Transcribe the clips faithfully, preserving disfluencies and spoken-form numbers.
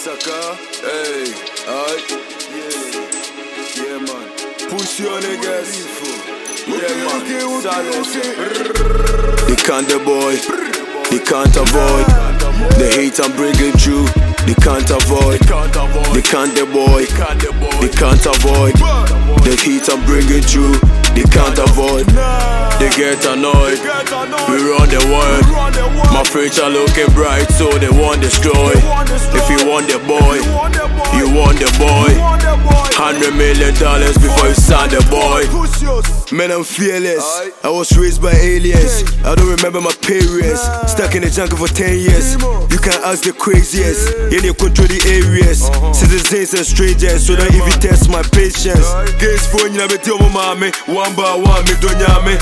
sucker. Hey, alright. Yeah, yeah, man. Push your niggas. Yeah, man. Silence. They can't avoid. They can't avoid. The hate I'm bringing through. They can't avoid. They can't avoid. They can't avoid. The heat I'm bringing through. They can't avoid. They get annoyed. We run the world. My future looking bright, so they want destroy. If you want the boy, you want the boy. Hundred million dollars before you sign the boy. Man, I'm fearless. I was raised by aliens. I don't remember my parents. Stuck in the jungle for ten years. You can ask the craziest. Yeah, they control the areas. Citizens and strangers, so don't even test my patience. Games for you, I'm a mommy. One by one, me don't yame.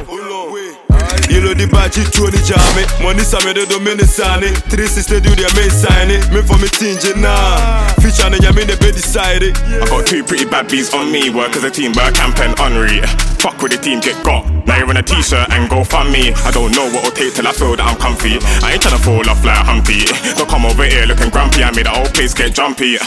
You know the badge, you the jammy. Money some of the dominicani. three sixty do their main signing. Me for me tinge nah. Feature on your main they decided. I got two pretty bad bees on me. Work as a team, but camp and Henri. Fuck with the team, get got. Now you're in a t-shirt and go fund me. I don't know what it'll take till I feel that I'm comfy. I ain't tryna fall off like Humpty. Don't come over here looking grumpy. I made the whole place get jumpy.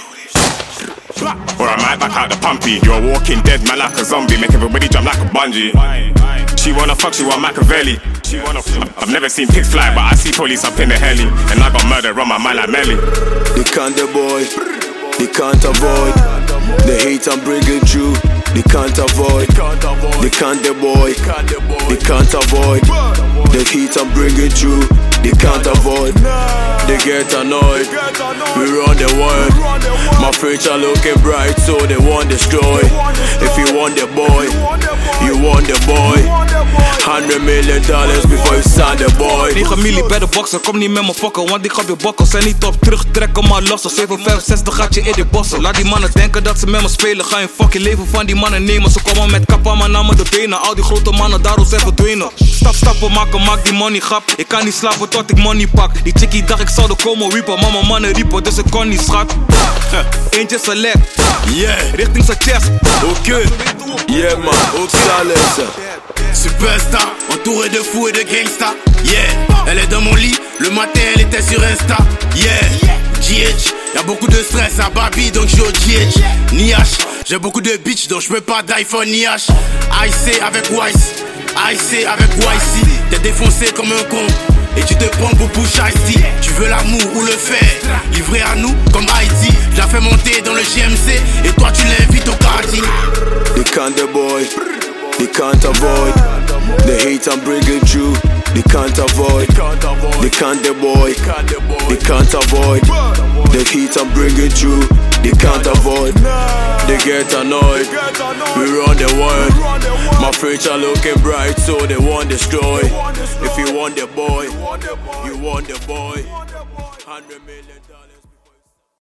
Or I might back out the pumpy. You're a walking dead man like a zombie. Make everybody jump like a bungee. She wanna fuck, she want Machiavelli. She wanna fuck. I've never seen pigs fly, but I see police up in the heli. And I got murder on my mind like Melly. They can't avoid. They can't avoid. The hate I'm bringing through. They can't avoid. They can't avoid. They can't avoid. The heat I'm bringing through. They can't avoid. They get annoyed. We run the world. My future looking bright, so they want destroy. If you want the boy, you want the boy. Hundred million dollars before you sign the boy. Die familie bij de boksen, kom niet met me fokken, want ik ga weer bokken. Zijn niet op terugtrekken, maar lossen. zeven vijf zestig gaat je in de bossen. Laat die mannen denken dat ze met me spelen. Ga je fucking leven van die mannen nemen. Ze komen met kappa, maar namen de benen. Al die grote mannen, daarom zijn verdwenen. Stap, stappen maken, maak die money grap. Ik kan niet slapen tot ik money pak. Die chickie dacht ik zou de komen reapen, maar mijn mannen riepen, dus ik kon niet schat. Eentje select, yeah, richting zijn chest. Ok, yeah man, ook silence. Superstar, entouré de fous et de gangsta. Yeah, elle est dans mon lit, le matin elle était sur Insta. Yeah, G H, y'a beaucoup de stress à Babi donc j'suis au G H. Ni H, j'ai beaucoup de bitch donc j'peux pas d'iPhone ni H. I C avec Wise, I C avec Y C. T'es défoncé comme un con et tu te prends pour Bush Ice-T. Tu veux l'amour ou le fait, livré à nous comme Haïti. J'la fais monter dans le G M C et toi tu l'invites au paradis. They can't avoid. They can't avoid. The hate I'm bringing through. They can't avoid. They can't avoid. They can't avoid. The heat I'm bringing through. They can't avoid. They get annoyed. We run the world. My future looking bright, so they want destroy. If you want the boy, you want the boy. Hundred million dollars.